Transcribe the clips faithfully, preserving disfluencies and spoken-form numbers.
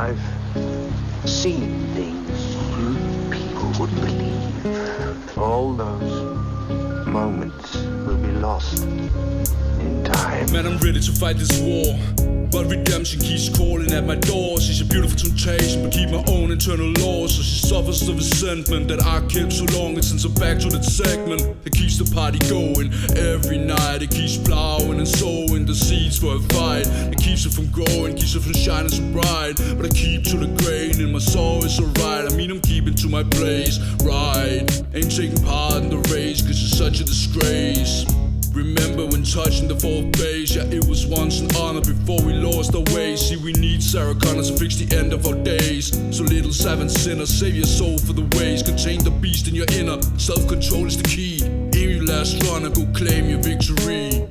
I've seen things you people wouldn't believe. All those moments will be lost in time. Man, I'm ready to fight this war, but redemption keeps calling at my door. She's a beautiful temptation, but keep my own internal laws. So she suffers the resentment that I kept so long. It sends her back to that segment that keeps the party going. Every night it keeps plowing and sowing the seeds for a fight. It keeps it from growing, keeps it from shining so bright. But I keep to the grain and my soul is alright. I mean I'm keeping to my place, right? Ain't taking part in the race cause it's such a disgrace. Remember when touching the fourth base, yeah, it was once an honor before we lost our way. See, we need Sarah Connor to fix the end of our days. So little seven sinner, save your soul for the ways. Contain the beast in your inner, self-control is the key. Aim your last runner, go claim your victory.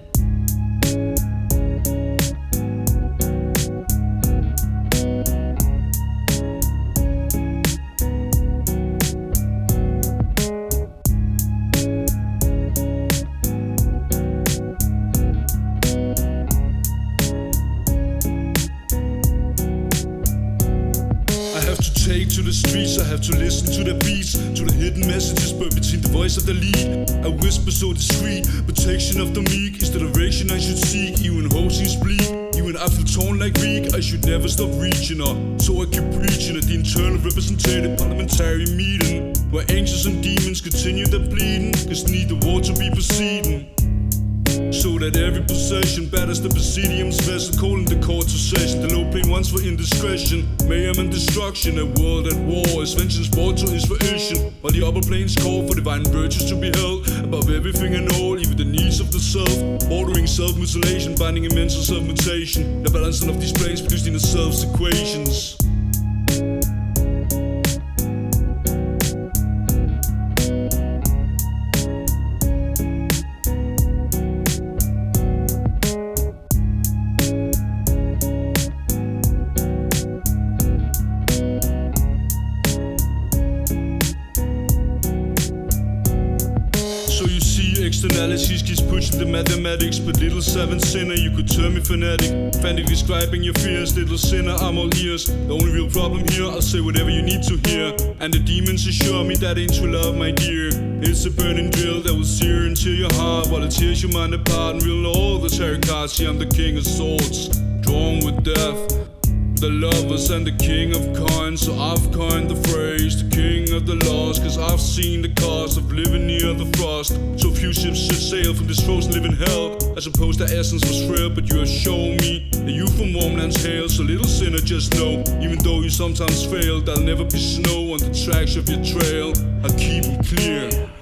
Take to the streets, I have to listen to the beats, to the hidden messages buried between the voice of the lead. I whisper so discreet, protection of the meek is the direction I should seek. Even hope seems bleak, even I feel torn like weak. I should never stop reaching up, so I keep preaching at the internal representative parliamentary meeting, where angels and demons continue their bleeding, cause need the war to be proceeding. So that every possession batters the presidium's vessel, calling the court to session. The low pain once for indiscretion, mayhem and destruction. A world at war is vengeance brought to inspiration, while the upper planes call for divine virtues to be held above everything and all, even the needs of the self. Ordering self-mutilation, binding in mental self-mutation. The balancing of these planes produced in the self's equations. Externalities keeps pushing the mathematics, but little seven sinner, you could term me fanatic. Frantic describing your fears, little sinner, I'm all ears. The only real problem here, I'll say whatever you need to hear. And the demons assure me that ain't true love, my dear. It's a burning drill that will sear into your heart, while it tears your mind apart and reveal all the tarot cards. See, I'm the king of swords, drawn with death, the lovers and the king of coins. So I've coined the phrase, the king of the lost, cause I've seen the cost of living near the frost. So few ships should sail from this frozen living hell. I suppose the essence was frail, but you have shown me that you from warm lands hail. So little sinner, just know, even though you sometimes fail, there'll never be snow on the tracks of your trail. I'll keep 'em clear.